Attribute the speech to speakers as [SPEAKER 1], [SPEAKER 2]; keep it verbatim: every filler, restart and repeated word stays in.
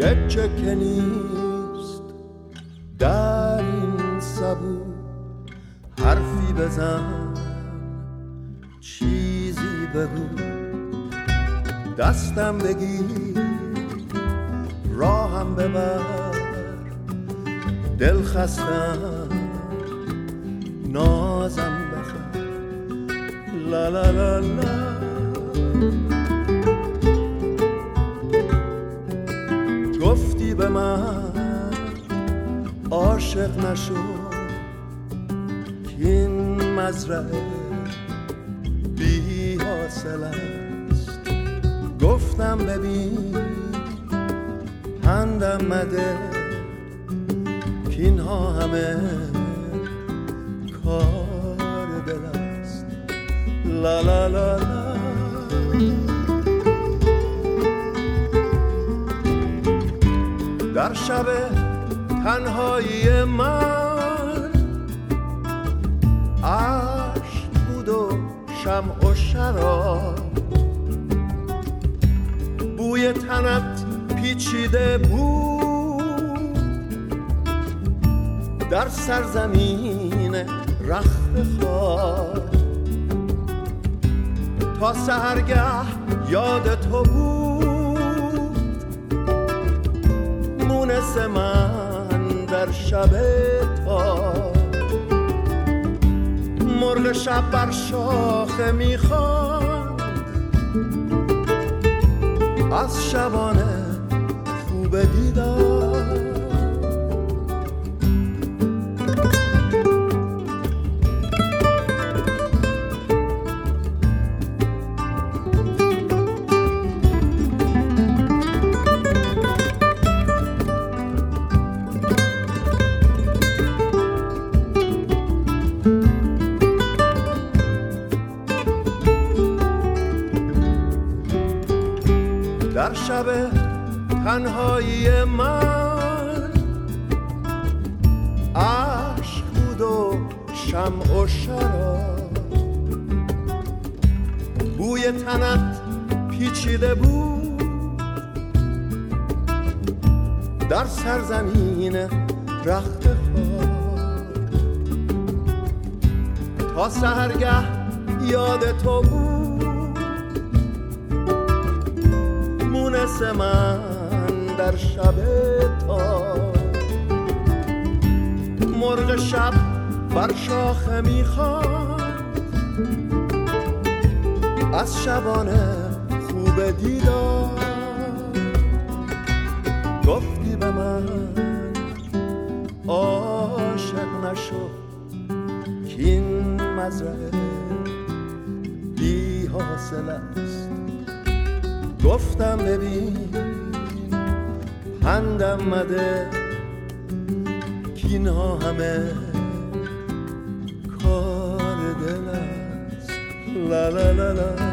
[SPEAKER 1] گچه که نیست در این سبو، حرفی بزن چیزی بگو، دستم بگیر راهم ببر، دل خستم نازم بخر. لا لا لا لا گفتی به من عاشق نشو که این مزرعه بی حاصل است. گفتم ببین پندم مده که اینها همه کار دل است. لا لا لا لا در شب تنهایی من عشق بود و شمع و شراب، بوی تنت پیچیده بود در سرزمین رخت خواب. تا سحرگه یاد تو بود مونس من در شب تاب. مرغ شب بر شاخه میخواند از شبانه خوب دیدار. در شب تنهایی من عشق بود و شمع و شراب، بوی تنت پیچیده بود در سرزمین رخت خواب. تا سحرگه یاد تو بود مونس من در شب تاب. مرغ شب بر شاخه میخواند از شبانه خوب دیدار. گفتی به من عاشق نشو که این مزرعه بی حاصل است. گفتم ببین پندم مده که اینها همه کار دل است. لا لا لا لا